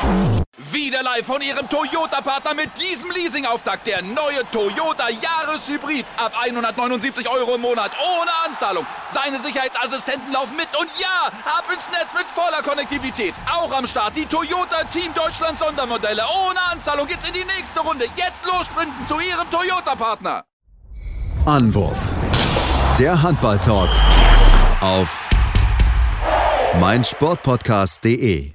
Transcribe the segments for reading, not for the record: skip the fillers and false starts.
Wieder live von Ihrem Toyota-Partner mit diesem Leasing-Auftakt. Der neue Toyota Jahreshybrid. Ab 179 € im Monat. Ohne Anzahlung. Seine Sicherheitsassistenten laufen mit. Und ja, ab ins Netz mit voller Konnektivität. Auch am Start die Toyota Team Deutschland Sondermodelle. Ohne Anzahlung geht's in die nächste Runde. Jetzt los sprinten zu Ihrem Toyota-Partner. Anwurf. Der Handball-Talk auf meinsportpodcast.de.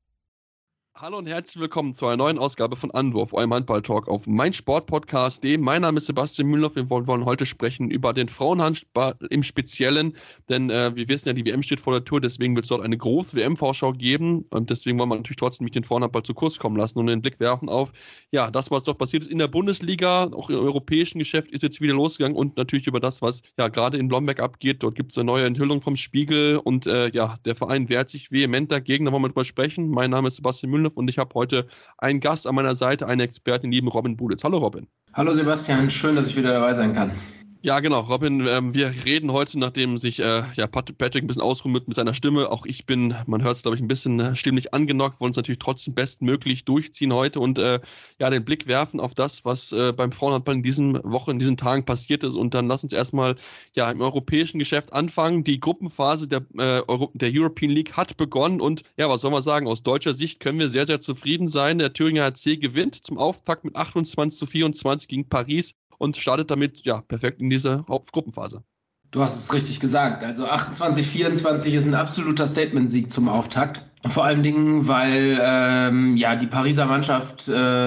Hallo und herzlich willkommen zu einer neuen Ausgabe von Anwurf, eurem Handball-Talk auf meinsportpodcast.de. Mein Name ist Sebastian Mühlenhoff. Wir wollen heute sprechen über den Frauenhandball im Speziellen, denn wir wissen ja, die WM steht vor der Tür, deswegen wird es dort eine große WM-Vorschau geben und deswegen wollen wir natürlich trotzdem nicht den Frauenhandball zu kurz kommen lassen und den Blick werfen auf, ja, das, was doch passiert ist in der Bundesliga, auch im europäischen Geschäft ist jetzt wieder losgegangen und natürlich über das, was ja gerade in Blomberg abgeht. Dort gibt es eine neue Enthüllung vom Spiegel und ja, der Verein wehrt sich vehement dagegen, da wollen wir drüber sprechen. Mein Name ist Sebastian Mühlenhoff und ich habe heute einen Gast an meiner Seite, einen Experten, lieben Robin Bulitz. Hallo Robin. Hallo Sebastian, schön, dass ich wieder dabei sein kann. Ja, genau, Robin, wir reden heute, nachdem sich Patrick ein bisschen ausruht mit seiner Stimme. Auch ich bin, man hört es, glaube ich, ein bisschen stimmlich angenockt, wollen es natürlich trotzdem bestmöglich durchziehen heute und den Blick werfen auf das, was beim Frauenhandball in diesen Wochen, in diesen Tagen passiert ist. Und dann lass uns erstmal im europäischen Geschäft anfangen. Die Gruppenphase der European League hat begonnen und ja, was soll man sagen, aus deutscher Sicht können wir sehr, sehr zufrieden sein. Der Thüringer HC gewinnt zum Auftakt mit 28:24 gegen Paris und startet damit perfekt in diese Hauptgruppenphase. Du hast es richtig gesagt. Also 28:24 ist ein absoluter Statement-Sieg zum Auftakt. Vor allen Dingen, weil die Pariser Mannschaft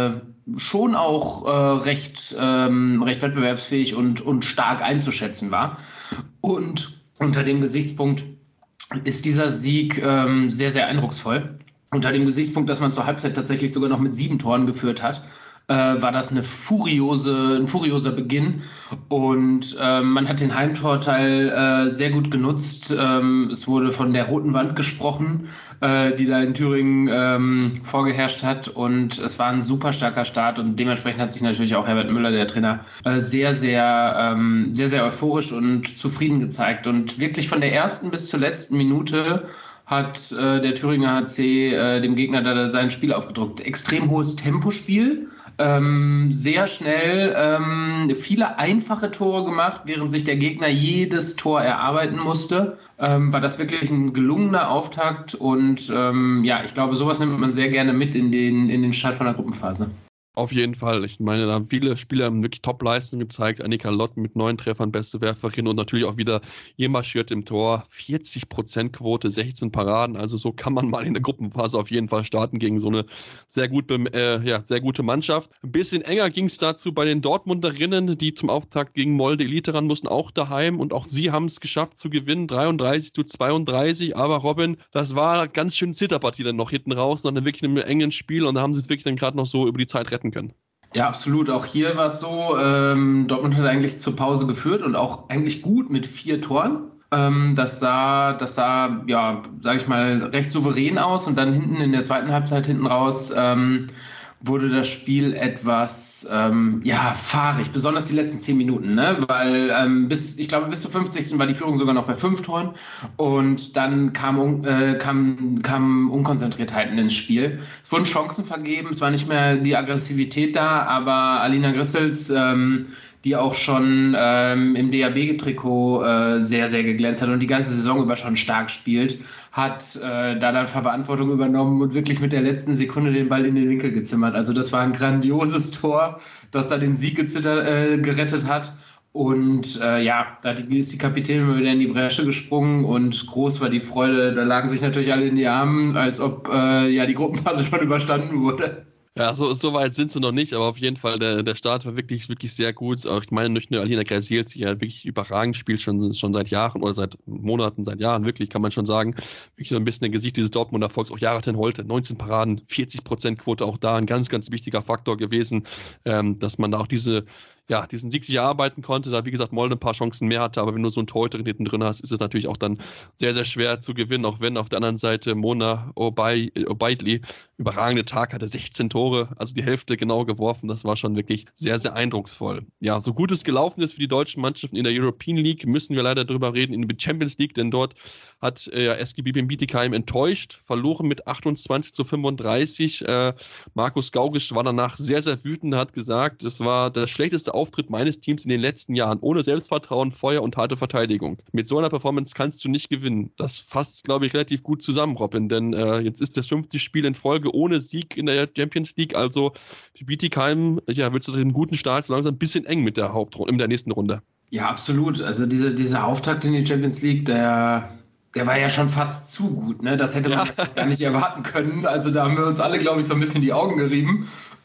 schon auch recht wettbewerbsfähig und stark einzuschätzen war. Und unter dem Gesichtspunkt ist dieser Sieg sehr, sehr eindrucksvoll. Unter dem Gesichtspunkt, dass man zur Halbzeit tatsächlich sogar noch mit 7 Toren geführt hat, war das ein furioser Beginn und man hat den Heimtorteil sehr gut genutzt. Es wurde von der roten Wand gesprochen, die da in Thüringen vorgeherrscht hat und es war ein super starker Start und dementsprechend hat sich natürlich auch Herbert Müller, der Trainer, sehr, sehr euphorisch und zufrieden gezeigt und wirklich von der ersten bis zur letzten Minute hat der Thüringer HC dem Gegner da sein Spiel aufgedrückt. Extrem hohes Tempospiel, sehr schnell, viele einfache Tore gemacht, während sich der Gegner jedes Tor erarbeiten musste. War das wirklich ein gelungener Auftakt und ich glaube, sowas nimmt man sehr gerne mit in den Start von der Gruppenphase. Auf jeden Fall. Ich meine, da haben viele Spieler wirklich Top-Leistungen gezeigt. Annika Lott mit 9 Treffern, beste Werferin und natürlich auch wieder ihr marschiert im Tor. 40% Quote, 16 Paraden. Also so kann man mal in der Gruppenphase auf jeden Fall starten gegen so eine sehr gute Mannschaft. Ein bisschen enger ging es dazu bei den Dortmunderinnen, die zum Auftakt gegen Molde Elite ran mussten, auch daheim. Und auch sie haben es geschafft zu gewinnen, 33:32. Aber Robin, das war ganz schön Zitterpartie dann noch hinten raus, nach wirklich einem engen Spiel. Und da haben sie es wirklich dann gerade noch so über die Zeit retten können. Ja, absolut. Auch hier war es so, Dortmund hat eigentlich zur Pause geführt und auch eigentlich gut mit 4 Toren. Das sah, sage ich mal, recht souverän aus und dann hinten in der zweiten Halbzeit hinten raus wurde das Spiel etwas fahrig, besonders die letzten 10 Minuten, ne? Weil bis zur 50. war die Führung sogar noch bei 5 Toren und dann kam Unkonzentriertheiten ins Spiel. Es wurden Chancen vergeben, es war nicht mehr die Aggressivität da, aber Alina Grissels, die auch schon im DAB-Trikot sehr, sehr geglänzt hat und die ganze Saison über schon stark spielt, hat da dann Verantwortung übernommen und wirklich mit der letzten Sekunde den Ball in den Winkel gezimmert. Also das war ein grandioses Tor, das da den Sieg gerettet hat. Und da ist die Kapitänin mal wieder in die Bresche gesprungen und groß war die Freude. Da lagen sich natürlich alle in die Arme, als ob die Gruppenphase schon überstanden wurde. Ja, so weit sind sie noch nicht, aber auf jeden Fall, der Start war wirklich, wirklich sehr gut. Auch ich meine, nicht nur Alina Gressiels, die halt wirklich überragend spielt, schon seit Jahren oder seit Monaten, seit Jahren, wirklich, kann man schon sagen. Wirklich so ein bisschen ein Gesicht dieses Dortmunder Erfolgs. Auch Jaratin Holte, 19 Paraden, 40% Quote, auch da ein ganz, ganz wichtiger Faktor gewesen, dass man da auch diese diesen Sieg sich erarbeiten konnte, da wie gesagt Molde ein paar Chancen mehr hatte, aber wenn du so einen Torhüter hinten drin hast, ist es natürlich auch dann sehr, sehr schwer zu gewinnen, auch wenn auf der anderen Seite Mona Obeidli überragende Tag hatte, 16 Tore, also die Hälfte genau geworfen, das war schon wirklich sehr, sehr eindrucksvoll. Ja, so gut es gelaufen ist für die deutschen Mannschaften in der European League, müssen wir leider drüber reden, in der Champions League, denn dort hat SGB Bietigheim enttäuscht, verloren mit 28-35. Markus Gaugisch war danach sehr, sehr wütend, hat gesagt, es war der schlechteste Auftritt meines Teams in den letzten Jahren, ohne Selbstvertrauen, Feuer und harte Verteidigung. Mit so einer Performance kannst du nicht gewinnen. Das fasst, glaube ich, relativ gut zusammen, Robin, denn jetzt ist das 50 Spiel in Folge ohne Sieg in der Champions League, also für Bietigheim, wird zu diesem guten Start so langsam ein bisschen eng mit der Hauptrunde, in der nächsten Runde. Ja, absolut. Also dieser Auftakt in die Champions League, der war ja schon fast zu gut, ne? Das hätte man jetzt gar nicht erwarten können. Also da haben wir uns alle, glaube ich, so ein bisschen die Augen gerieben.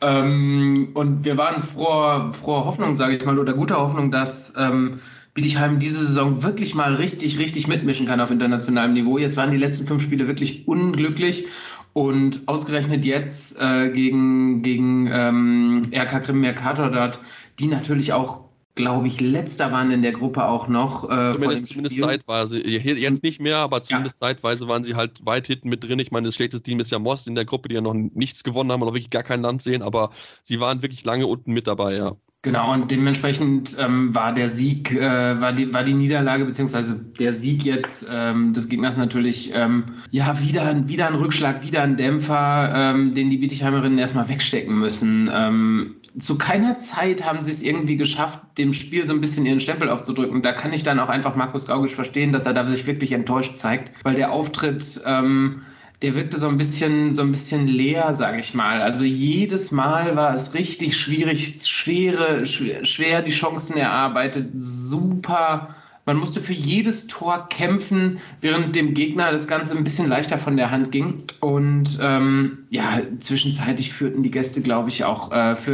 Und wir waren froher Hoffnung, sage ich mal, oder guter Hoffnung, dass Bietigheim diese Saison wirklich mal richtig, richtig mitmischen kann auf internationalem Niveau. Jetzt waren die letzten 5 Spiele wirklich unglücklich. Und ausgerechnet jetzt gegen RK Krim Mercator dort, die natürlich auch, glaube ich, letzter waren in der Gruppe auch noch. Zumindest zeitweise. Jetzt nicht mehr, aber zumindest zeitweise waren sie halt weit hinten mit drin. Ich meine, das schlechteste Team ist ja Most in der Gruppe, die ja noch nichts gewonnen haben und noch wirklich gar kein Land sehen, aber sie waren wirklich lange unten mit dabei, ja. Genau, und dementsprechend war der Sieg, war die Niederlage, beziehungsweise der Sieg jetzt des Gegners natürlich wieder ein Rückschlag, wieder ein Dämpfer, den die Bietigheimerinnen erstmal wegstecken müssen. Zu keiner Zeit haben sie es irgendwie geschafft, dem Spiel so ein bisschen ihren Stempel aufzudrücken. Da kann ich dann auch einfach Markus Gaugisch verstehen, dass er da sich wirklich enttäuscht zeigt, weil der Auftritt der wirkte so ein bisschen leer, sage ich mal. Also jedes Mal war es richtig schwer die Chancen erarbeitet, super. Man musste für jedes Tor kämpfen, während dem Gegner das Ganze ein bisschen leichter von der Hand ging. Und zwischenzeitlich führten die Gäste, glaube ich, auch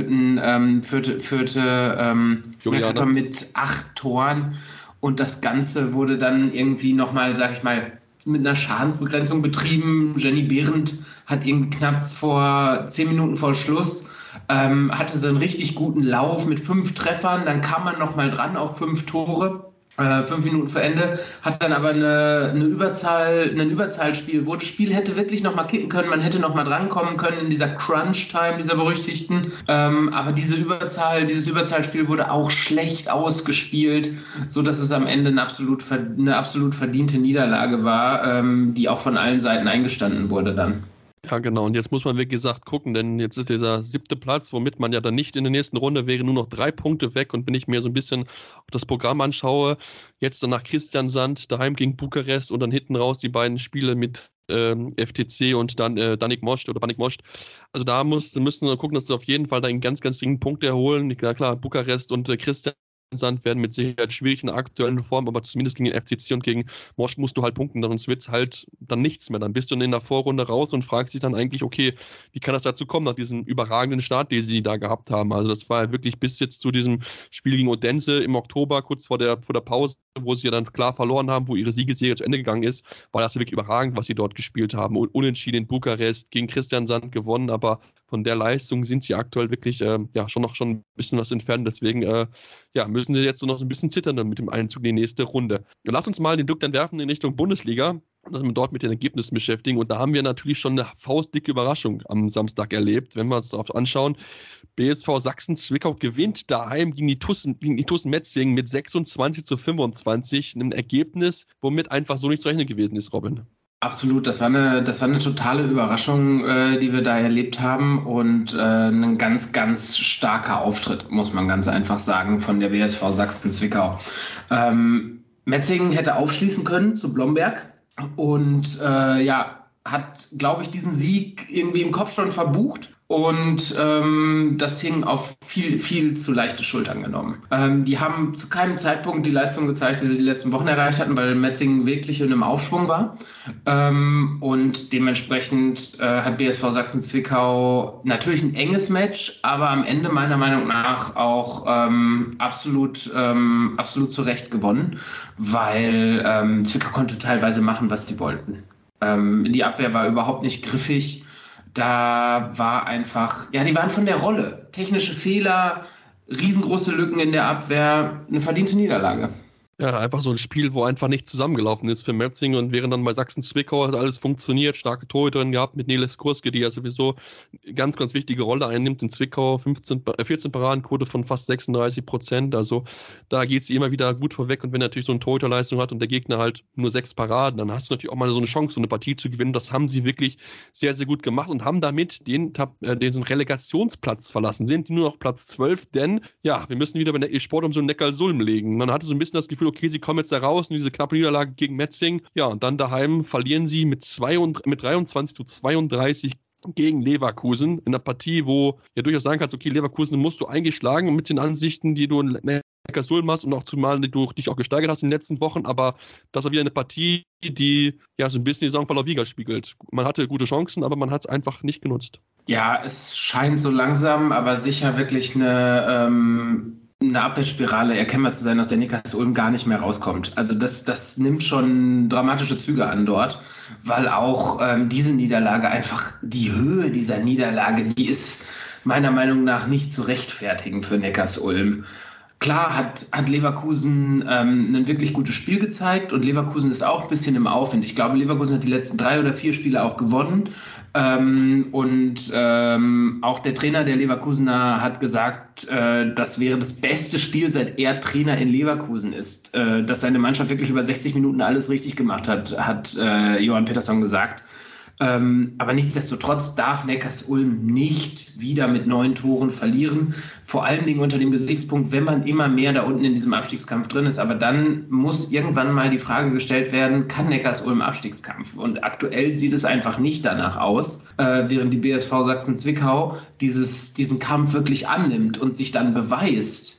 Mercator mit 8 Toren. Und das Ganze wurde dann irgendwie nochmal, sage ich mal, mit einer Schadensbegrenzung betrieben. Jenny Behrendt hat irgendwie knapp 10 Minuten vor Schluss hatte sie einen richtig guten Lauf mit 5 Treffern, dann kam man nochmal dran auf 5 Tore. 5 Minuten vor Ende, hat dann aber ein Überzahlspiel, wo das Spiel hätte wirklich nochmal kippen können, man hätte nochmal drankommen können in dieser Crunch-Time, dieser berüchtigten, aber dieses Überzahlspiel wurde auch schlecht ausgespielt, sodass es am Ende eine absolut verdiente Niederlage war, die auch von allen Seiten eingestanden wurde dann. Ja, genau. Und jetzt muss man, wie gesagt, gucken, denn jetzt ist dieser 7. Platz, womit man ja dann nicht in der nächsten Runde wäre, nur noch 3 Punkte weg. Und wenn ich mir so ein bisschen das Programm anschaue, jetzt dann nach Kristiansand, daheim gegen Bukarest und dann hinten raus die beiden Spiele mit FTC und dann Banik Most. Also da müssen wir gucken, dass sie auf jeden Fall da einen ganz, ganz dringenden Punkt erholen. Ja, klar, Bukarest und Kristiansand werden mit Sicherheit schwierig in der aktuellen Form, aber zumindest gegen den FCC und gegen Most musst du halt punkten, sonst wird es halt dann nichts mehr. Dann bist du in der Vorrunde raus und fragst dich dann eigentlich, okay, wie kann das dazu kommen, nach diesem überragenden Start, den sie da gehabt haben. Also das war ja wirklich bis jetzt zu diesem Spiel gegen Odense im Oktober, kurz vor der Pause, wo sie ja dann klar verloren haben, wo ihre Siegesserie zu Ende gegangen ist, war das ja wirklich überragend, was sie dort gespielt haben. Und unentschieden in Bukarest, gegen Kristiansand gewonnen, aber von der Leistung sind sie aktuell wirklich schon ein bisschen was entfernt. Deswegen müssen sie jetzt so noch so ein bisschen zittern mit dem Einzug in die nächste Runde. Lass uns mal den Blick dann werfen in Richtung Bundesliga und dass wir dort mit den Ergebnissen beschäftigen. Und da haben wir natürlich schon eine faustdicke Überraschung am Samstag erlebt, wenn wir uns darauf anschauen. BSV Sachsen-Zwickau gewinnt daheim gegen die Tussen Metzingen mit 26-25. Ein Ergebnis, womit einfach so nicht zu rechnen gewesen ist, Robin. Absolut, das war eine totale Überraschung, die wir da erlebt haben und ein ganz, ganz starker Auftritt, muss man ganz einfach sagen, von der BSV Sachsen-Zwickau. Metzingen hätte aufschließen können zu Blomberg und hat, glaube ich, diesen Sieg irgendwie im Kopf schon verbucht. Und das Ding auf viel, viel zu leichte Schultern genommen. Die haben zu keinem Zeitpunkt die Leistung gezeigt, die sie die letzten Wochen erreicht hatten, weil Metzingen wirklich in einem Aufschwung war. Und dementsprechend hat BSV Sachsen-Zwickau natürlich ein enges Match, aber am Ende meiner Meinung nach auch absolut zu Recht gewonnen, weil Zwickau konnte teilweise machen, was sie wollten. Die Abwehr war überhaupt nicht griffig. Da war einfach, die waren von der Rolle. Technische Fehler, riesengroße Lücken in der Abwehr, eine verdiente Niederlage. Ja, einfach so ein Spiel, wo einfach nicht zusammengelaufen ist für Metzing, und während dann bei Sachsen-Zwickau hat alles funktioniert, starke Torhüterin gehabt mit Niles Kurski, die ja sowieso eine ganz, ganz wichtige Rolle einnimmt in Zwickau, 14 Paradenquote von fast 36%, also da geht sie immer wieder gut vorweg, und wenn natürlich so eine Torhüterleistung hat und der Gegner halt nur 6 Paraden, dann hast du natürlich auch mal so eine Chance, so eine Partie zu gewinnen. Das haben sie wirklich sehr, sehr gut gemacht und haben damit diesen Relegationsplatz verlassen, sind nur noch Platz 12, denn ja, wir müssen wieder bei der Sport um so einen Neckarsulm legen. Man hatte so ein bisschen das Gefühl, okay, sie kommen jetzt da raus und diese knappe Niederlage gegen Metzing. Ja, und dann daheim verlieren sie mit 23:32 gegen Leverkusen in einer Partie, wo ja durchaus sagen kannst, okay, Leverkusen musst du eigentlich schlagen mit den Ansichten, die du in Neckarsulm hast und auch zumal du dich auch gesteigert hast in den letzten Wochen, aber das war wieder eine Partie, die ja so ein bisschen die Saisonverlauf widerspiegelt. Man hatte gute Chancen, aber man hat es einfach nicht genutzt. Ja, es scheint so langsam, aber sicher wirklich eine Abwärtsspirale erkennbar zu sein, aus der Neckarsulm gar nicht mehr rauskommt. Also das nimmt schon dramatische Züge an dort, weil auch diese Niederlage einfach, die Höhe dieser Niederlage, die ist meiner Meinung nach nicht zu rechtfertigen für Neckarsulm. Klar hat Leverkusen ein wirklich gutes Spiel gezeigt, und Leverkusen ist auch ein bisschen im Aufwind. Ich glaube, Leverkusen hat die letzten 3 oder 4 Spiele auch gewonnen. Auch der Trainer der Leverkusener hat gesagt, das wäre das beste Spiel, seit er Trainer in Leverkusen ist. Dass seine Mannschaft wirklich über 60 Minuten alles richtig gemacht hat Johann Petersson gesagt. Aber nichtsdestotrotz darf Neckarsulm nicht wieder mit 9 Toren verlieren. Vor allen Dingen unter dem Gesichtspunkt, wenn man immer mehr da unten in diesem Abstiegskampf drin ist. Aber dann muss irgendwann mal die Frage gestellt werden, kann Neckarsulm Abstiegskampf? Und aktuell sieht es einfach nicht danach aus, während die BSV Sachsen-Zwickau diesen Kampf wirklich annimmt und sich dann beweist,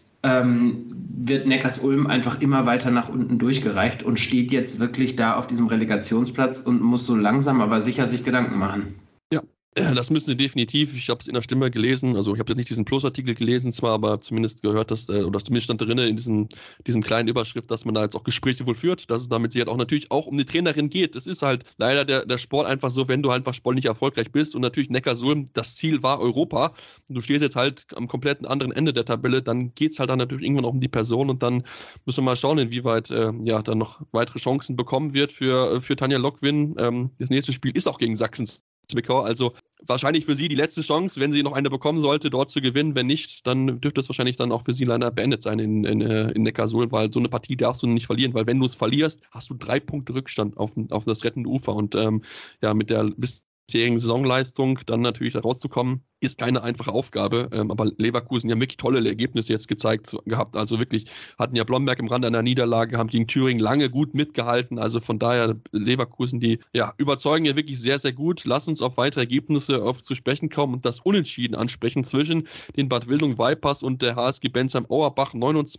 wird Neckarsulm einfach immer weiter nach unten durchgereicht und steht jetzt wirklich da auf diesem Relegationsplatz und muss so langsam aber sicher sich Gedanken machen. Ja, das müssen sie definitiv. Ich habe es in der Stimme gelesen, also ich habe jetzt nicht diesen Plus-Artikel gelesen zwar, aber zumindest gehört, dass, oder zumindest stand drin in diesem kleinen Überschrift, dass man da jetzt auch Gespräche wohl führt, dass es damit sich halt auch natürlich auch um die Trainerin geht. Das ist halt leider der Sport einfach so, wenn du einfach sportlich erfolgreich bist, und natürlich Neckarsulm, das Ziel war Europa, und du stehst jetzt halt am kompletten anderen Ende der Tabelle, dann geht es halt dann natürlich irgendwann auch um die Person, und dann müssen wir mal schauen, inwieweit dann noch weitere Chancen bekommen wird für Tanja Lockwin. Das nächste Spiel ist auch gegen Sachsen-Zwickau, also wahrscheinlich für sie die letzte Chance, wenn sie noch eine bekommen sollte, dort zu gewinnen. Wenn nicht, dann dürfte es wahrscheinlich dann auch für sie leider beendet sein in Neckarsulm, weil so eine Partie darfst du nicht verlieren, weil wenn du es verlierst, hast du 3 Punkte Rückstand auf das rettende Ufer, und mit der bisherigen Saisonleistung dann natürlich da rauszukommen, ist keine einfache Aufgabe, aber Leverkusen ja wirklich tolle Ergebnisse jetzt gezeigt gehabt, also wirklich hatten ja Blomberg im Rande einer Niederlage, haben gegen Thüringen lange gut mitgehalten, also von daher Leverkusen, die überzeugen ja wirklich sehr, sehr gut. Lass uns auf weitere Ergebnisse zu sprechen kommen und das Unentschieden ansprechen zwischen den Bad Wildung Vipers und der HSG Bensheim-Auerbach,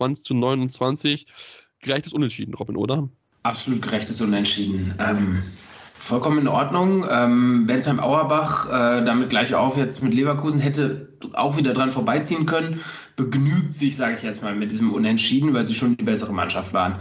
29:29. Gerechtes Unentschieden, Robin, oder? Absolut gerechtes Unentschieden. Vollkommen in Ordnung. Bensheim-Auerbach, damit gleich auf jetzt mit Leverkusen, hätte auch wieder dran vorbeiziehen können. Begnügt sich, sage ich jetzt mal, mit diesem Unentschieden, weil sie schon die bessere Mannschaft waren.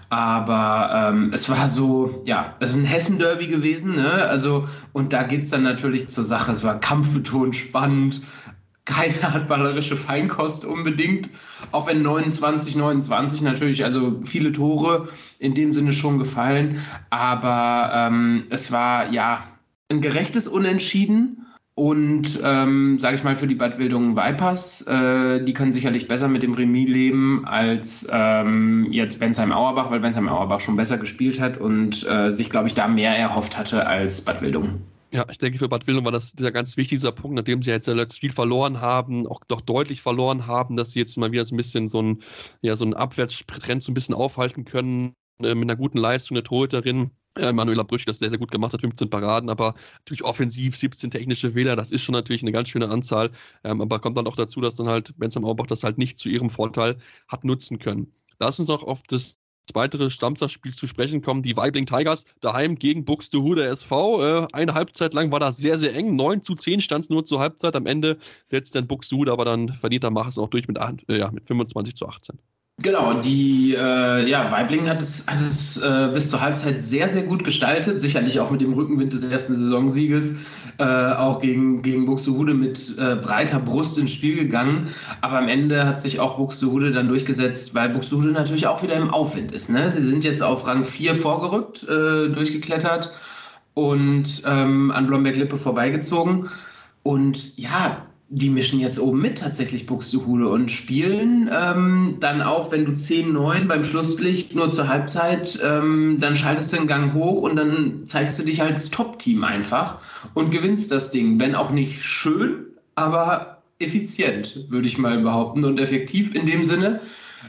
Aber es war so, es ist ein Hessen-Derby gewesen, ne? Also, und da geht es dann natürlich zur Sache. Es war kampfbetont, spannend. Keine handballerische Feinkost unbedingt, auch wenn 29:29 natürlich, also viele Tore in dem Sinne schon gefallen, aber es war ein gerechtes Unentschieden und sage ich mal für die Bad Wildungen Vipers, die können sicherlich besser mit dem Remis leben als jetzt Bensheim-Auerbach, weil Bensheim-Auerbach schon besser gespielt hat und sich, glaube ich, da mehr erhofft hatte als Bad Wildungen. Ja, ich denke, für Bad Wildung war das der ganz wichtige Punkt, nachdem sie jetzt das Spiel verloren haben, auch doch deutlich verloren haben, dass sie jetzt mal wieder so ein bisschen so einen Abwärtstrend so ein bisschen aufhalten können, mit einer guten Leistung der Torhüterin. Manuela Brüch, das sehr, sehr gut gemacht hat, 15 Paraden, aber natürlich offensiv 17 technische Fehler, das ist schon natürlich eine ganz schöne Anzahl, aber kommt dann auch dazu, dass dann halt Bensheim-Auerbach das halt nicht zu ihrem Vorteil hat nutzen können. Lass uns noch auf das weitere Samstagsspiel zu sprechen kommen, die Waibling Tigers daheim gegen Buxtehude SV. Eine Halbzeit lang war das sehr, sehr eng. 9:10 stand es nur zur Halbzeit. Am Ende setzt dann Buxtehude, aber dann verdient der Mach es auch durch mit 25:18. Genau, die Waiblingen hat es bis zur Halbzeit sehr, sehr gut gestaltet. Sicherlich auch mit dem Rückenwind des ersten Saisonsieges, auch gegen Buxtehude mit breiter Brust ins Spiel gegangen. Aber am Ende hat sich auch Buxtehude dann durchgesetzt, weil Buxtehude natürlich auch wieder im Aufwind ist. Ne? Sie sind jetzt auf Rang 4 vorgerückt, durchgeklettert und an Blomberg-Lippe vorbeigezogen. Und ja, die mischen jetzt oben mit tatsächlich Buxtehude und spielen dann auch, wenn du 10-9 beim Schlusslicht nur zur Halbzeit, dann schaltest du den Gang hoch und dann zeigst du dich als Top-Team einfach und gewinnst das Ding. Wenn auch nicht schön, aber effizient, würde ich mal behaupten, und effektiv in dem Sinne.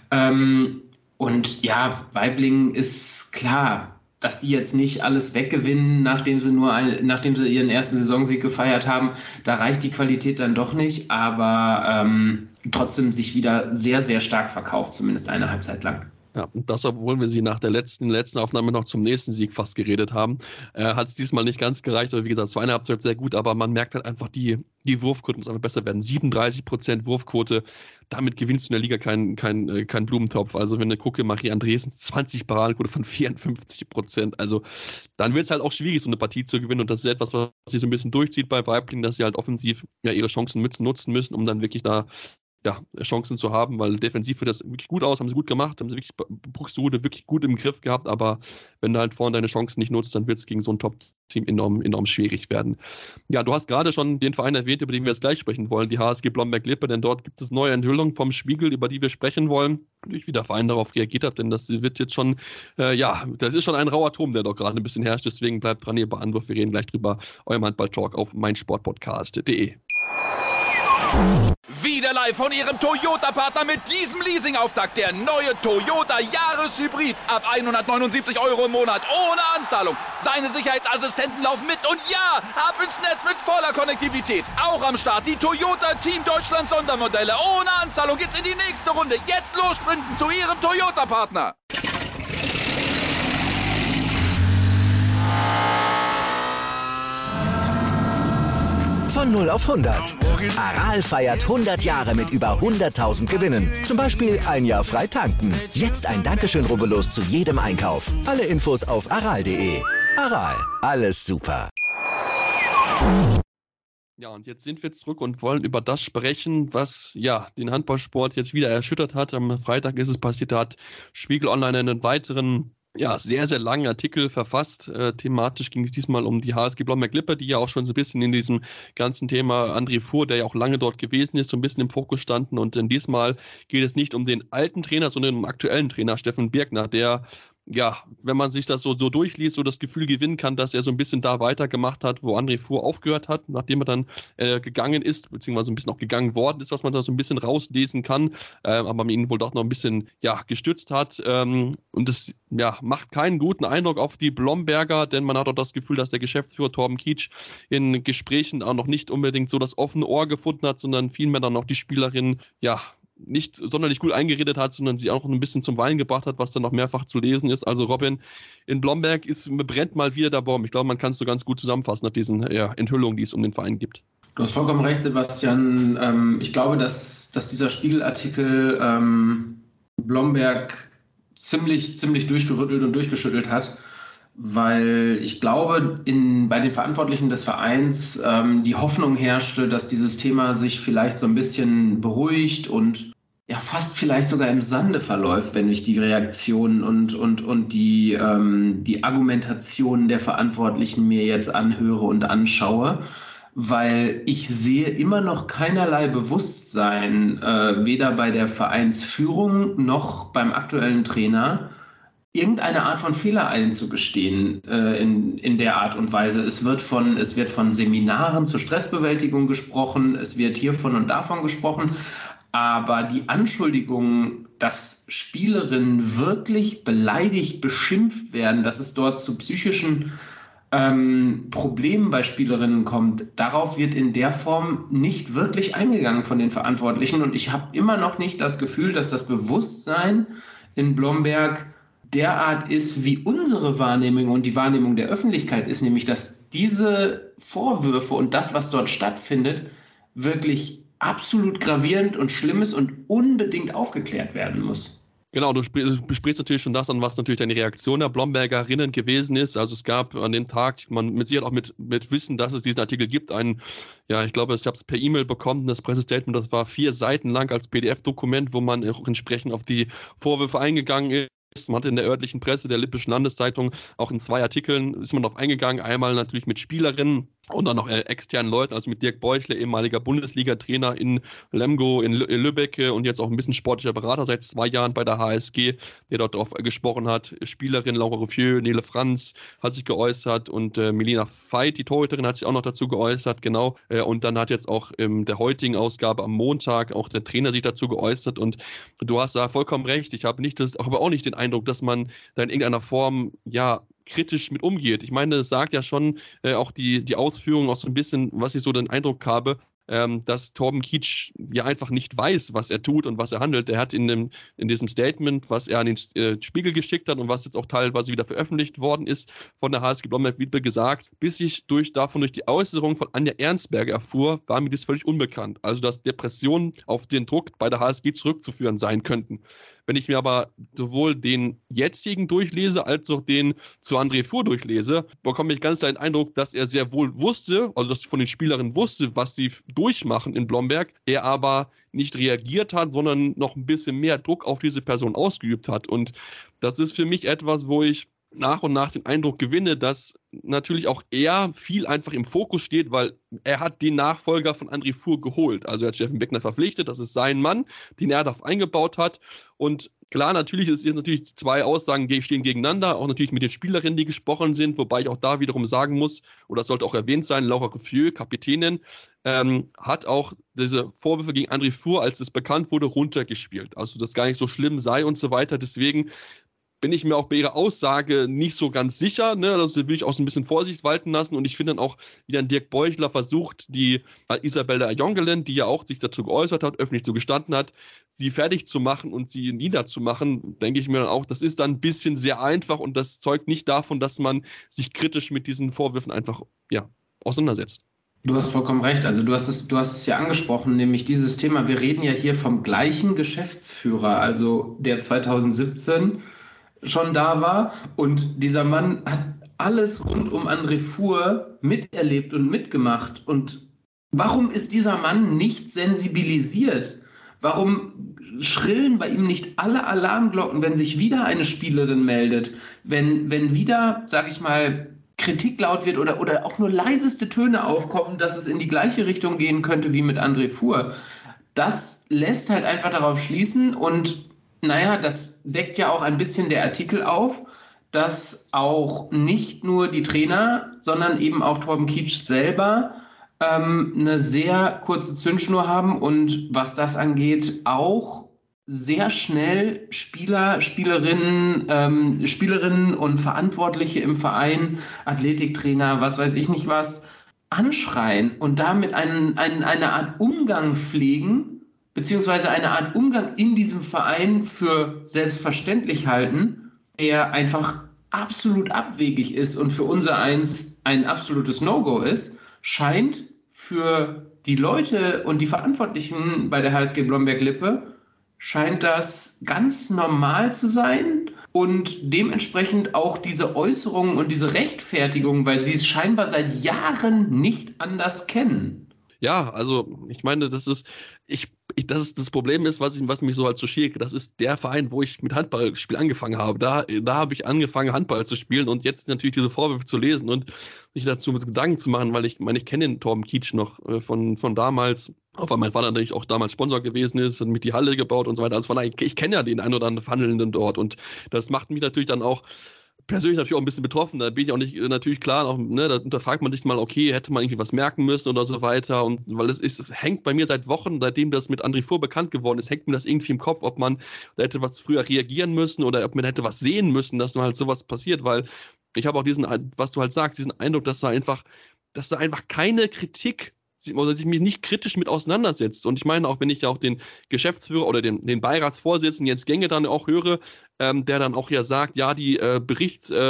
Und ja, Waiblingen ist klar, dass die jetzt nicht alles weggewinnen, nachdem sie ihren ersten Saisonsieg gefeiert haben. Da reicht die Qualität dann doch nicht, aber trotzdem sich wieder sehr, sehr stark verkauft, zumindest eine Halbzeit lang. Ja, und das, obwohl wir sie nach der letzten Aufnahme noch zum nächsten Sieg fast geredet haben, hat es diesmal nicht ganz gereicht. Aber wie gesagt, zweite Halbzeit sehr gut, aber man merkt halt einfach, die Wurfquote muss einfach besser werden. 37% Wurfquote, damit gewinnst du in der Liga kein Blumentopf. Also wenn du gucke, Marie Andresen 20 Paradenquote von 54%. Also dann wird es halt auch schwierig, so eine Partie zu gewinnen. Und das ist etwas, was sich so ein bisschen durchzieht bei Waiblingen, dass sie halt offensiv ihre Chancen nutzen müssen, um dann wirklich da Chancen zu haben, weil defensiv sieht das wirklich gut aus, haben sie gut gemacht, haben sie wirklich Buxtehude wirklich gut im Griff gehabt, aber wenn du halt vorne deine Chancen nicht nutzt, dann wird es gegen so ein Top-Team enorm schwierig werden. Ja, du hast gerade schon den Verein erwähnt, über den wir jetzt gleich sprechen wollen, die HSG Blomberg-Lippe, denn dort gibt es neue Enthüllungen vom Spiegel, über die wir sprechen wollen, wie der Verein darauf reagiert hat, denn das wird jetzt schon, das ist schon ein rauer Turm, der doch gerade ein bisschen herrscht, deswegen bleibt dran hier bei Anwurf, wir reden gleich drüber, eurem Handball-Talk auf meinsportpodcast.de. Wieder live von Ihrem Toyota-Partner mit diesem Leasing-Auftakt. Der neue Toyota Jahreshybrid. Ab 179 € im Monat. Ohne Anzahlung. Seine Sicherheitsassistenten laufen mit. Und ja, ab ins Netz mit voller Konnektivität. Auch am Start die Toyota Team Deutschland Sondermodelle. Ohne Anzahlung geht's in die nächste Runde. Jetzt los sprinten zu Ihrem Toyota-Partner. Von 0 auf 100. Aral feiert 100 Jahre mit über 100.000 Gewinnen. Zum Beispiel ein Jahr frei tanken. Jetzt ein Dankeschön, rubbellos zu jedem Einkauf. Alle Infos auf aral.de. Aral, alles super. Ja, und jetzt sind wir zurück und wollen über das sprechen, was den Handballsport jetzt wieder erschüttert hat. Am Freitag ist es passiert, da hat Spiegel Online einen weiteren sehr, sehr langen Artikel verfasst. Thematisch ging es diesmal um die HSG Blomberg-Lippe, die ja auch schon so ein bisschen in diesem ganzen Thema André Fuhr, der ja auch lange dort gewesen ist, so ein bisschen im Fokus standen. Und diesmal geht es nicht um den alten Trainer, sondern um den aktuellen Trainer, Steffen Birkner, der, wenn man sich das so durchliest, so das Gefühl gewinnen kann, dass er so ein bisschen da weitergemacht hat, wo André Fuhr aufgehört hat, nachdem er dann gegangen ist, beziehungsweise ein bisschen auch gegangen worden ist, was man da so ein bisschen rauslesen kann, aber man ihn wohl doch noch ein bisschen gestützt hat. Und das macht keinen guten Eindruck auf die Blomberger, denn man hat auch das Gefühl, dass der Geschäftsführer Torben Kietsch in Gesprächen auch noch nicht unbedingt so das offene Ohr gefunden hat, sondern vielmehr dann noch die Spielerin nicht sonderlich gut eingeredet hat, sondern sie auch ein bisschen zum Weinen gebracht hat, was dann noch mehrfach zu lesen ist. Also Robin, in Blomberg brennt mal wieder der Baum. Ich glaube, man kann es so ganz gut zusammenfassen nach diesen Enthüllungen, die es um den Verein gibt. Du hast vollkommen recht, Sebastian. Ich glaube, dass dieser Spiegelartikel Blomberg ziemlich durchgerüttelt und durchgeschüttelt hat, weil ich glaube, bei den Verantwortlichen des Vereins die Hoffnung herrschte, dass dieses Thema sich vielleicht so ein bisschen beruhigt und fast vielleicht sogar im Sande verläuft, wenn ich die Reaktionen und die Argumentationen der Verantwortlichen mir jetzt anhöre und anschaue, weil ich sehe immer noch keinerlei Bewusstsein, weder bei der Vereinsführung noch beim aktuellen Trainer, irgendeine Art von Fehler einzugestehen in der Art und Weise. Es wird von Seminaren zur Stressbewältigung gesprochen, es wird hiervon und davon gesprochen, aber die Anschuldigung, dass Spielerinnen wirklich beleidigt, beschimpft werden, dass es dort zu psychischen Problemen bei Spielerinnen kommt, darauf wird in der Form nicht wirklich eingegangen von den Verantwortlichen, und ich habe immer noch nicht das Gefühl, dass das Bewusstsein in Blomberg derart ist, wie unsere Wahrnehmung und die Wahrnehmung der Öffentlichkeit ist, nämlich dass diese Vorwürfe und das, was dort stattfindet, wirklich absolut gravierend und schlimm ist und unbedingt aufgeklärt werden muss. Genau, du besprichst natürlich schon das an, was natürlich deine Reaktion der Blombergerinnen gewesen ist. Also es gab an dem Tag, man mit Sicherheit auch mit Wissen, dass es diesen Artikel gibt, ich glaube, ich habe es per E-Mail bekommen, das Pressestatement, das war 4 Seiten lang als PDF-Dokument, wo man auch entsprechend auf die Vorwürfe eingegangen ist. Man hat in der örtlichen Presse der Lippischen Landeszeitung auch in 2 Artikeln ist man darauf eingegangen, einmal natürlich mit Spielerinnen und dann noch externen Leuten, also mit Dirk Beuchle, ehemaliger Bundesliga-Trainer in Lemgo, in Lübeck und jetzt auch ein bisschen sportlicher Berater seit 2 Jahren bei der HSG, der dort drauf gesprochen hat. Spielerin Laura Ruffieux, Nele Franz hat sich geäußert und Melina Veit, die Torhüterin, hat sich auch noch dazu geäußert, genau. Und dann hat jetzt auch in der heutigen Ausgabe am Montag auch der Trainer sich dazu geäußert und du hast da vollkommen recht. Ich habe aber auch nicht den Eindruck, dass man da in irgendeiner Form, kritisch mit umgeht. Ich meine, es sagt ja schon auch die Ausführungen auch so ein bisschen, was ich so den Eindruck habe, dass Torben Kietsch ja einfach nicht weiß, was er tut und was er handelt. Er hat in diesem Statement, was er an den Spiegel geschickt hat und was jetzt auch teilweise wieder veröffentlicht worden ist von der HSG Blomberg-Wiedbe gesagt, bis ich durch die Äußerung von Anja Ernstberger erfuhr, war mir das völlig unbekannt. Also, dass Depressionen auf den Druck bei der HSG zurückzuführen sein könnten. Wenn ich mir aber sowohl den jetzigen durchlese, als auch den zu André Fuhr durchlese, bekomme ich ganz den Eindruck, dass er sehr wohl wusste, also dass von den Spielerinnen wusste, was sie durchmachen in Blomberg, er aber nicht reagiert hat, sondern noch ein bisschen mehr Druck auf diese Person ausgeübt hat. Und das ist für mich etwas, wo ich nach und nach den Eindruck gewinne, dass natürlich auch er viel einfach im Fokus steht, weil er hat den Nachfolger von André Fuhr geholt. Also er hat Steffen Beckner verpflichtet, das ist sein Mann, den er darauf eingebaut hat. Und klar, natürlich ist jetzt 2 Aussagen stehen gegeneinander, auch natürlich mit den Spielerinnen, die gesprochen sind, wobei ich auch da wiederum sagen muss, oder das sollte auch erwähnt sein, Laura Ruffieux, Kapitänin, hat auch diese Vorwürfe gegen André Fuhr, als es bekannt wurde, runtergespielt. Also dass gar nicht so schlimm sei und so weiter. Deswegen bin ich mir auch bei ihrer Aussage nicht so ganz sicher. Ne? Das will ich auch so ein bisschen Vorsicht walten lassen. Und ich finde dann auch, wie dann Dirk Beuchler versucht, die Isabella Jongelen, die ja auch sich dazu geäußert hat, öffentlich so gestanden hat, sie fertig zu machen und sie niederzumachen, denke ich mir dann auch, das ist dann ein bisschen sehr einfach und das zeugt nicht davon, dass man sich kritisch mit diesen Vorwürfen einfach auseinandersetzt. Du hast vollkommen recht. Also du hast es ja angesprochen, nämlich dieses Thema. Wir reden ja hier vom gleichen Geschäftsführer, also der 2017 schon da war. Und dieser Mann hat alles rund um André Fuhr miterlebt und mitgemacht. Und warum ist dieser Mann nicht sensibilisiert? Warum schrillen bei ihm nicht alle Alarmglocken, wenn sich wieder eine Spielerin meldet? Wenn wieder, sag ich mal, Kritik laut wird oder auch nur leiseste Töne aufkommen, dass es in die gleiche Richtung gehen könnte wie mit André Fuhr. Das lässt halt einfach darauf schließen und das deckt ja auch ein bisschen der Artikel auf, dass auch nicht nur die Trainer, sondern eben auch Torben Kietsch selber eine sehr kurze Zündschnur haben und was das angeht, auch sehr schnell Spielerinnen und Verantwortliche im Verein, Athletiktrainer, was weiß ich nicht was, anschreien und damit eine Art Umgang pflegen, beziehungsweise eine Art Umgang in diesem Verein für selbstverständlich halten, der einfach absolut abwegig ist und für unsereins ein absolutes No-Go ist, scheint für die Leute und die Verantwortlichen bei der HSG Blomberg-Lippe scheint das ganz normal zu sein und dementsprechend auch diese Äußerungen und diese Rechtfertigung, weil sie es scheinbar seit Jahren nicht anders kennen. Ja, also ich meine, das Problem ist, was mich so halt so schickt, das ist der Verein, wo ich mit Handballspiel angefangen habe. Da habe ich angefangen, Handball zu spielen und jetzt natürlich diese Vorwürfe zu lesen und sich dazu mit Gedanken zu machen, weil ich kenne den Torben Kietsch noch von damals, auch weil mein Vater natürlich auch damals Sponsor gewesen ist und mit die Halle gebaut und so weiter. Also ich kenne ja den einen oder anderen Handelnden dort und das macht mich natürlich dann auch persönlich natürlich auch ein bisschen betroffen, da bin ich auch nicht natürlich klar, auch, da unterfragt man sich mal, okay, hätte man irgendwie was merken müssen oder so weiter und weil es hängt bei mir seit Wochen, seitdem das mit André Fuhr bekannt geworden ist, hängt mir das irgendwie im Kopf, ob man da hätte was früher reagieren müssen oder ob man hätte was sehen müssen, dass halt sowas passiert, weil ich habe auch was du halt sagst, diesen Eindruck, dass da einfach keine Kritik oder sich mich nicht kritisch mit auseinandersetzt. Und ich meine, auch wenn ich ja auch den Geschäftsführer oder den Beiratsvorsitzenden Jens Genge dann auch höre, der dann auch ja sagt, ja, die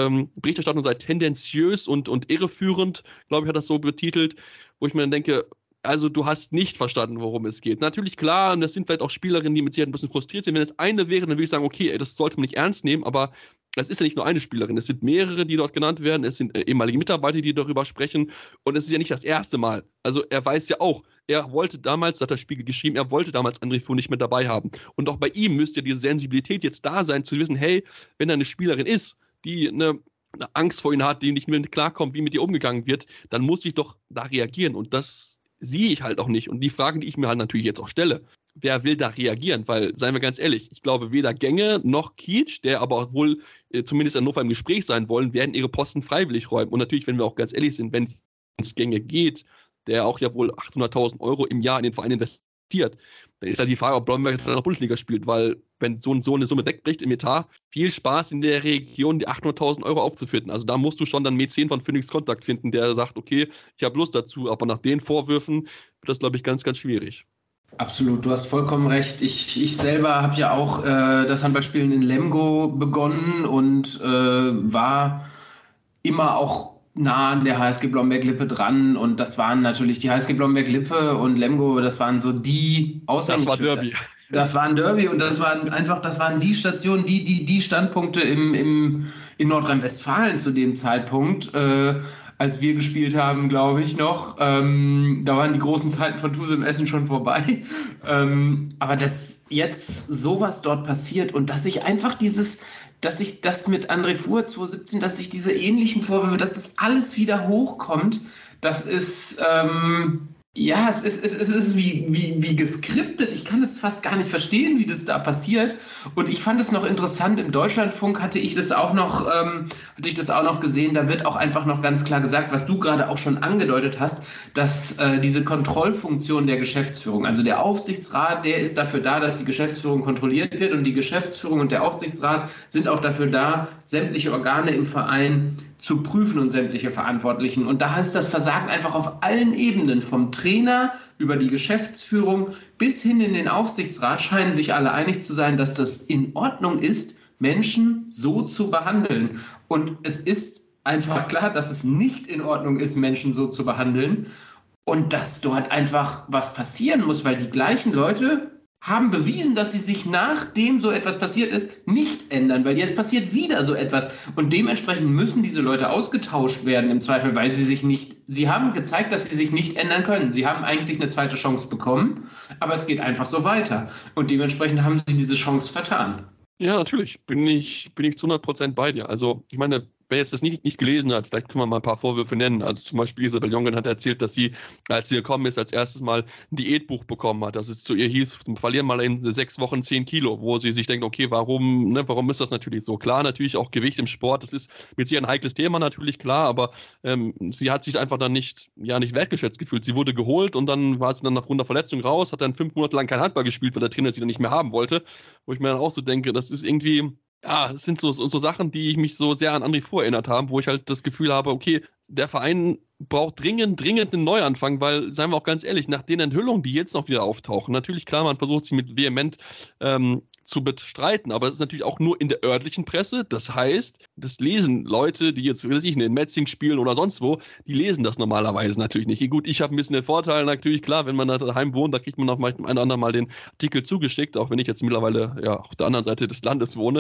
Berichterstattung sei tendenziös und irreführend, glaube ich, hat das so betitelt, wo ich mir dann denke, Also du hast nicht verstanden, worum es geht. Natürlich, klar, und das sind vielleicht auch Spielerinnen, die mit Sicherheit ein bisschen frustriert sind. Wenn es eine wäre, dann würde ich sagen, okay, ey, das sollte man nicht ernst nehmen, aber es ist ja nicht nur eine Spielerin, es sind mehrere, die dort genannt werden, es sind ehemalige Mitarbeiter, die darüber sprechen und es ist ja nicht das erste Mal. Also er weiß ja auch, er wollte damals, hat der Spiegel geschrieben, er wollte damals André Fuhr nicht mehr dabei haben. Und auch bei ihm müsste ja diese Sensibilität jetzt da sein, zu wissen, hey, wenn da eine Spielerin ist, die eine Angst vor ihm hat, die nicht mehr klarkommt, wie mit ihr umgegangen wird, dann muss ich doch da reagieren und das sehe ich halt auch nicht. Und die Fragen, die ich mir halt natürlich jetzt auch stelle, wer will da reagieren? Weil, seien wir ganz ehrlich, ich glaube, weder Gänge noch Kietsch, der aber auch wohl zumindest in Hannover im Gespräch sein wollen, werden ihre Posten freiwillig räumen. Und natürlich, wenn wir auch ganz ehrlich sind, wenn es Gänge geht, der auch ja wohl 800.000 € im Jahr in den Verein investiert, dann ist halt die Frage, ob Blomberg dann noch Bundesliga spielt, weil wenn so eine Summe wegbricht im Etat, viel Spaß in der Region, die 800.000 € aufzufinden. Also da musst du schon dann Mäzen von Phoenix Kontakt finden, der sagt, okay, ich habe Lust dazu, aber nach den Vorwürfen wird das, glaube ich, ganz, ganz schwierig. Absolut, du hast vollkommen recht. Ich selber habe ja auch das Handballspielen in Lemgo begonnen und war immer auch nah an der HSG Blomberg-Lippe dran und das waren natürlich die HSG Blomberg-Lippe und Lemgo, das waren so die Aushängeschilder. Das war Derby. Das war ein Derby und das waren die Stationen, die Standpunkte in Nordrhein-Westfalen zu dem Zeitpunkt, als wir gespielt haben, glaube ich noch. Da waren die großen Zeiten von Tuse im Essen schon vorbei. Aber dass jetzt sowas dort passiert und dass ich das mit André Fuhr 2017, dass sich diese ähnlichen Vorwürfe, dass das alles wieder hochkommt, das ist, es ist wie geskriptet. Ich kann es fast gar nicht verstehen, wie das da passiert. Und ich fand es noch interessant, im Deutschlandfunk hatte ich das auch noch gesehen. Da wird auch einfach noch ganz klar gesagt, was du gerade auch schon angedeutet hast, dass diese Kontrollfunktion der Geschäftsführung, also der Aufsichtsrat, der ist dafür da, dass die Geschäftsführung kontrolliert wird und die Geschäftsführung und der Aufsichtsrat sind auch dafür da, sämtliche Organe im Verein zu prüfen und sämtliche Verantwortlichen. Und da ist das Versagen einfach auf allen Ebenen, vom Trainer über die Geschäftsführung bis hin in den Aufsichtsrat, scheinen sich alle einig zu sein, dass das in Ordnung ist, Menschen so zu behandeln. Und es ist einfach klar, dass es nicht in Ordnung ist, Menschen so zu behandeln und dass dort einfach was passieren muss, weil die gleichen Leute haben bewiesen, dass sie sich, nachdem so etwas passiert ist, nicht ändern, weil jetzt passiert wieder so etwas und dementsprechend müssen diese Leute ausgetauscht werden im Zweifel, weil sie haben gezeigt, dass sie sich nicht ändern können. Sie haben eigentlich eine zweite Chance bekommen, aber es geht einfach so weiter und dementsprechend haben sie diese Chance vertan. Ja, natürlich, bin ich zu 100% bei dir. Also, ich meine, wer jetzt das nicht gelesen hat, vielleicht können wir mal ein paar Vorwürfe nennen. Also zum Beispiel Isabel Jongen hat erzählt, dass sie, als sie gekommen ist, als erstes Mal ein Diätbuch bekommen hat. Dass es zu ihr hieß, verlieren mal in 6 Wochen 10 Kilo, wo sie sich denkt, okay, warum ist das natürlich so? Klar, natürlich auch Gewicht im Sport, das ist mit sicher ein heikles Thema, natürlich klar, aber sie hat sich einfach dann nicht wertgeschätzt gefühlt. Sie wurde geholt und dann war sie dann aufgrund der Verletzung raus, hat dann 5 Monate lang kein Handball gespielt, weil der Trainer sie dann nicht mehr haben wollte. Wo ich mir dann auch so denke, das ist irgendwie... Ja, es sind so Sachen, die mich so sehr an André Fuhr erinnert haben, wo ich halt das Gefühl habe, okay, der Verein braucht dringend einen Neuanfang, weil, seien wir auch ganz ehrlich, nach den Enthüllungen, die jetzt noch wieder auftauchen, natürlich klar, man versucht sie mit vehement zu bestreiten, aber es ist natürlich auch nur in der örtlichen Presse. Das heißt, das lesen Leute, die jetzt, weiß ich nicht, in Metzing spielen oder sonst wo, die lesen das normalerweise natürlich nicht. Gut, ich habe ein bisschen den Vorteil, natürlich klar, wenn man da daheim wohnt, da kriegt man noch mal ein oder andere Mal den Artikel zugeschickt, auch wenn ich jetzt mittlerweile ja auf der anderen Seite des Landes wohne.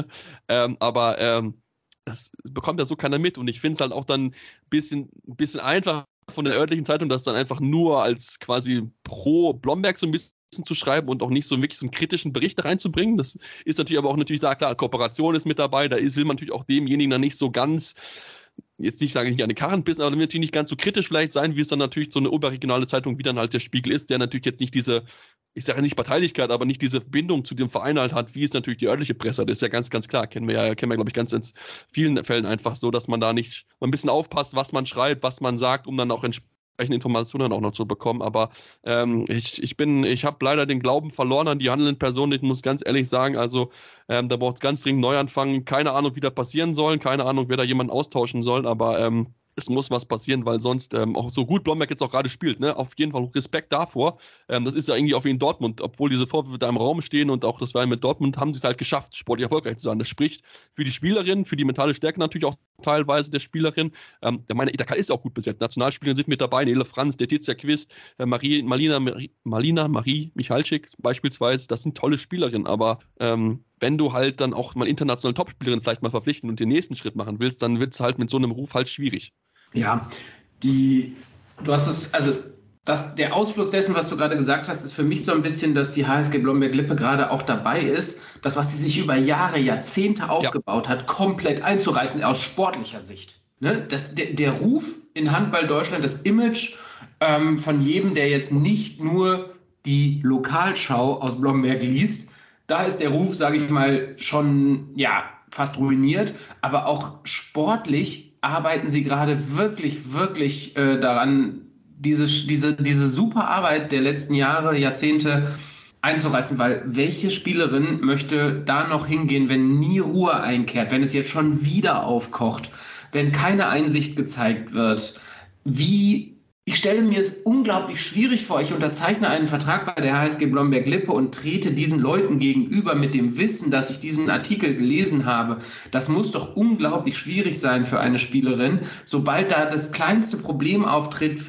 Das bekommt ja so keiner mit und ich finde es halt auch dann ein bisschen einfach von der örtlichen Zeitung, das dann einfach nur als quasi pro Blomberg so ein bisschen zu schreiben und auch nicht so wirklich so einen kritischen Bericht reinzubringen. Das ist natürlich aber auch klar, Kooperation ist mit dabei, will man natürlich auch demjenigen dann nicht so ganz, jetzt nicht sagen, nicht an die Karren bissen, aber natürlich nicht ganz so kritisch vielleicht sein, wie es dann natürlich so eine oberregionale Zeitung wie dann halt der Spiegel ist, der natürlich jetzt nicht diese, ich sage nicht Parteilichkeit, aber nicht diese Bindung zu dem Verein halt hat, wie es natürlich die örtliche Presse hat. Das ist ja ganz, ganz klar. Kennen wir, glaube ich, ganz in vielen Fällen einfach so, dass man da nicht mal ein bisschen aufpasst, was man schreibt, was man sagt, um dann auch entsprechende Informationen auch noch zu bekommen. Aber ich habe leider den Glauben verloren an die handelnden Personen. Ich muss ganz ehrlich sagen, also da braucht es ganz dringend Neuanfang. Keine Ahnung, wie das passieren soll. Keine Ahnung, wer da jemanden austauschen soll. Aber es muss was passieren, weil sonst auch so gut Blomberg jetzt auch gerade spielt, ne? Auf jeden Fall Respekt davor. Das ist ja irgendwie auch wie in Dortmund, obwohl diese Vorwürfe da im Raum stehen und auch das war mit Dortmund, haben sie es halt geschafft, sportlich erfolgreich zu sein. Das spricht für die Spielerin, für die mentale Stärke natürlich auch teilweise der Spielerin. Meine Itaka ist auch gut besetzt. Nationalspielerin sind mit dabei, Nele Franz, Letizia Quist, Marina Marie Michalczyk beispielsweise. Das sind tolle Spielerinnen, aber wenn du halt dann auch mal internationale Topspielerin vielleicht mal verpflichten und den nächsten Schritt machen willst, dann wird es halt mit so einem Ruf halt schwierig. Ja, du hast es, also der Ausfluss dessen, was du gerade gesagt hast, ist für mich so ein bisschen, dass die HSG Blomberg-Lippe gerade auch dabei ist, das, was sie sich über Jahre, Jahrzehnte aufgebaut hat, komplett einzureißen aus sportlicher Sicht. Ne? Der Ruf in Handball Deutschland, das Image von jedem, der jetzt nicht nur die Lokalschau aus Blomberg liest, da ist der Ruf, sage ich mal, schon fast ruiniert, aber auch sportlich arbeiten sie gerade wirklich, wirklich daran, diese super Arbeit der letzten Jahre, Jahrzehnte einzureißen, weil welche Spielerin möchte da noch hingehen, wenn nie Ruhe einkehrt, wenn es jetzt schon wieder aufkocht, wenn keine Einsicht gezeigt wird? Ich stelle mir es unglaublich schwierig vor. Ich unterzeichne einen Vertrag bei der HSG Blomberg-Lippe und trete diesen Leuten gegenüber mit dem Wissen, dass ich diesen Artikel gelesen habe. Das muss doch unglaublich schwierig sein für eine Spielerin. Sobald da das kleinste Problem auftritt,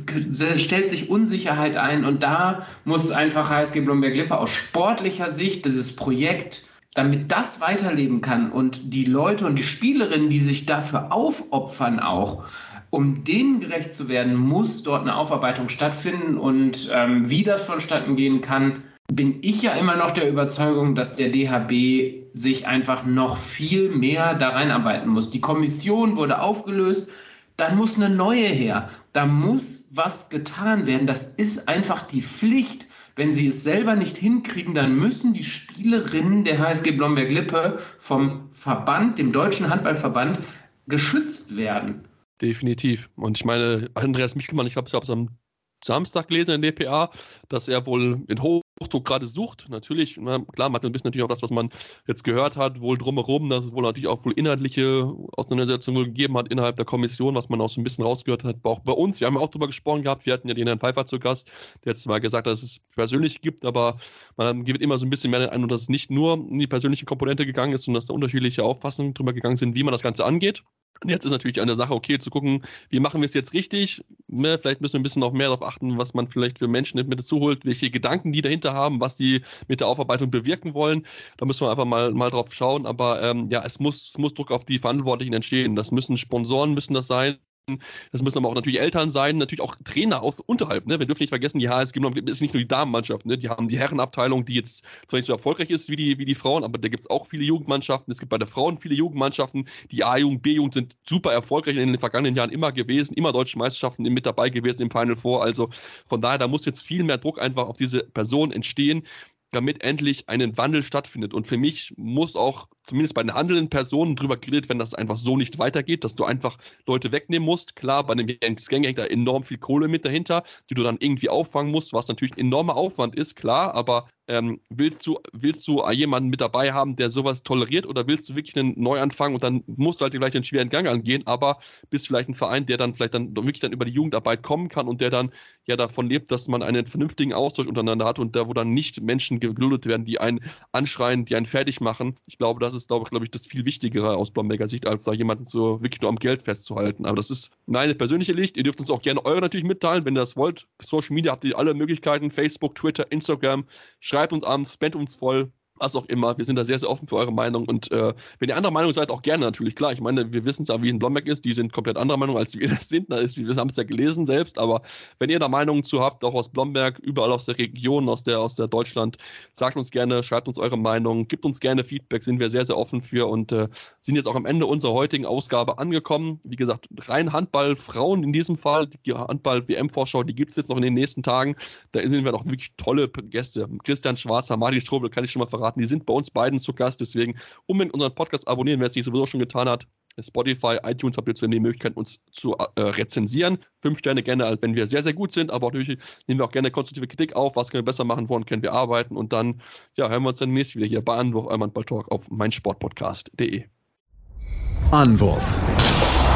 stellt sich Unsicherheit ein. Und da muss einfach HSG Blomberg-Lippe aus sportlicher Sicht dieses Projekt, damit das weiterleben kann und die Leute und die Spielerinnen, die sich dafür aufopfern auch, um denen gerecht zu werden, muss dort eine Aufarbeitung stattfinden. Und wie das vonstatten gehen kann, bin ich ja immer noch der Überzeugung, dass der DHB sich einfach noch viel mehr da reinarbeiten muss. Die Kommission wurde aufgelöst, dann muss eine neue her. Da muss was getan werden. Das ist einfach die Pflicht. Wenn sie es selber nicht hinkriegen, dann müssen die Spielerinnen der HSG Blomberg-Lippe vom Verband, dem Deutschen Handballverband, geschützt werden. Definitiv. Und ich meine, Andreas Michelmann, ich habe es am Samstag gelesen in DPA, dass er wohl in Hochdruck gerade sucht. Natürlich, klar, man hat ein bisschen natürlich auch das, was man jetzt gehört hat, wohl drumherum, dass es wohl natürlich auch wohl inhaltliche Auseinandersetzungen gegeben hat innerhalb der Kommission, was man auch so ein bisschen rausgehört hat. Auch bei uns, wir haben ja auch drüber gesprochen gehabt, wir hatten ja den Herrn Pfeiffer zu Gast, der hat zwar gesagt, dass es persönlich gibt, aber man gibt immer so ein bisschen mehr den Eindruck, dass es nicht nur in die persönliche Komponente gegangen ist, sondern dass da unterschiedliche Auffassungen drüber gegangen sind, wie man das Ganze angeht. Und jetzt ist natürlich eine Sache, okay, zu gucken, wie machen wir es jetzt richtig? Vielleicht müssen wir ein bisschen noch mehr darauf achten, was man vielleicht für Menschen mit dazu holt, welche Gedanken die dahinter haben, was die mit der Aufarbeitung bewirken wollen. Da müssen wir einfach mal drauf schauen. Aber es muss Druck auf die Verantwortlichen entstehen. Das müssen Sponsoren, müssen das sein. Das müssen aber auch natürlich Eltern sein, natürlich auch Trainer aus unterhalb. Ne? Wir dürfen nicht vergessen, die HSG ist nicht nur die Damenmannschaft. Ne? Die haben die Herrenabteilung, die jetzt zwar nicht so erfolgreich ist wie die Frauen, aber da gibt es auch viele Jugendmannschaften. Es gibt bei der Frauen viele Jugendmannschaften. Die A-Jugend, B-Jugend sind super erfolgreich in den vergangenen Jahren immer gewesen, immer deutsche Meisterschaften mit dabei gewesen im Final Four. Also von daher, da muss jetzt viel mehr Druck einfach auf diese Person entstehen, damit endlich ein Wandel stattfindet. Und für mich muss auch zumindest bei den handelnden Personen drüber geredet werden, dass es einfach so nicht weitergeht, dass du einfach Leute wegnehmen musst. Klar, bei dem Gang hängt da enorm viel Kohle mit dahinter, die du dann irgendwie auffangen musst, was natürlich ein enormer Aufwand ist, klar, aber willst du jemanden mit dabei haben, der sowas toleriert, oder willst du wirklich einen Neuanfang und dann musst du halt gleich einen schweren Gang angehen, aber bist vielleicht ein Verein, der dann vielleicht dann wirklich dann über die Jugendarbeit kommen kann und der dann ja davon lebt, dass man einen vernünftigen Austausch untereinander hat und da, wo dann nicht Menschen geduldet werden, die einen anschreien, die einen fertig machen. Ich glaube, das ist, glaube ich, das viel Wichtigere aus Blomberger Sicht, als da jemanden so wirklich nur am Geld festzuhalten. Aber das ist meine persönliche Sicht. Ihr dürft uns auch gerne eure natürlich mitteilen, wenn ihr das wollt. Social Media habt ihr alle Möglichkeiten, Facebook, Twitter, Instagram. Schreibt uns an, spamt uns voll, was auch immer. Wir sind da sehr, sehr offen für eure Meinung. Und wenn ihr anderer Meinung seid, auch gerne natürlich. Klar, ich meine, wir wissen ja, wie es in Blomberg ist. Die sind komplett anderer Meinung, als wir das sind. Wir haben es ja gelesen selbst. Aber wenn ihr da Meinungen zu habt, auch aus Blomberg, überall aus der Region, aus der Deutschland, sagt uns gerne, schreibt uns eure Meinung, gibt uns gerne Feedback. Sind wir sehr, sehr offen für und sind jetzt auch am Ende unserer heutigen Ausgabe angekommen. Wie gesagt, rein Handball, Frauen in diesem Fall. Die Handball-WM-Vorschau, die gibt es jetzt noch in den nächsten Tagen. Da sind wir noch wirklich tolle Gäste. Christian Schwarzer, Martin Strobel, kann ich schon mal verraten. Die sind bei uns beiden zu Gast, deswegen unbedingt unseren Podcast abonnieren, wer es nicht sowieso schon getan hat. Spotify, iTunes habt ihr zudem die Möglichkeit, uns zu rezensieren. 5 Sterne gerne, wenn wir sehr, sehr gut sind, aber natürlich nehmen wir auch gerne konstruktive Kritik auf. Was können wir besser machen, woran können wir arbeiten? Und dann hören wir uns dann demnächst wieder hier bei Anwurf, eurem Handball-Talk auf meinsportpodcast.de. Anwurf.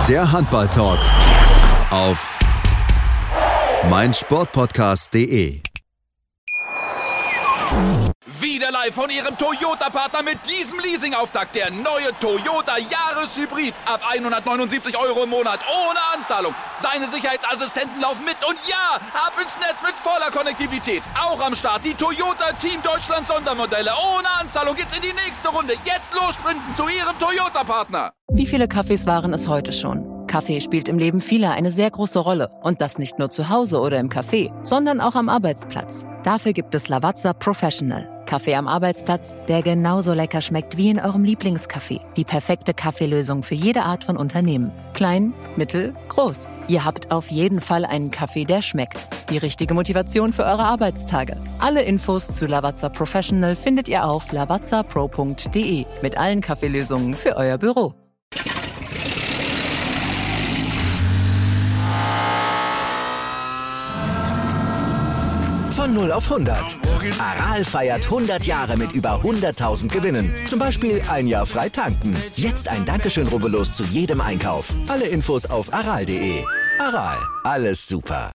Der Handball-Talk auf meinsportpodcast.de. Wieder live von Ihrem Toyota-Partner mit diesem Leasing-Auftakt. Der neue Toyota Jahreshybrid. Ab 179 Euro im Monat. Ohne Anzahlung. Seine Sicherheitsassistenten laufen mit. Und ja, ab ins Netz mit voller Konnektivität. Auch am Start die Toyota Team Deutschland Sondermodelle. Ohne Anzahlung geht's in die nächste Runde. Jetzt los sprinten zu Ihrem Toyota-Partner. Wie viele Kaffees waren es heute schon? Kaffee spielt im Leben vieler eine sehr große Rolle. Und das nicht nur zu Hause oder im Café, sondern auch am Arbeitsplatz. Dafür gibt es Lavazza Professional. Kaffee am Arbeitsplatz, der genauso lecker schmeckt wie in eurem Lieblingscafé. Die perfekte Kaffeelösung für jede Art von Unternehmen. Klein, mittel, groß. Ihr habt auf jeden Fall einen Kaffee, der schmeckt. Die richtige Motivation für eure Arbeitstage. Alle Infos zu Lavazza Professional findet ihr auf lavazzapro.de mit allen Kaffeelösungen für euer Büro. Von 0 auf 100. Aral feiert 100 Jahre mit über 100.000 Gewinnen. Zum Beispiel ein Jahr frei tanken. Jetzt ein Dankeschön, rubbellos zu jedem Einkauf. Alle Infos auf aral.de. Aral, alles super.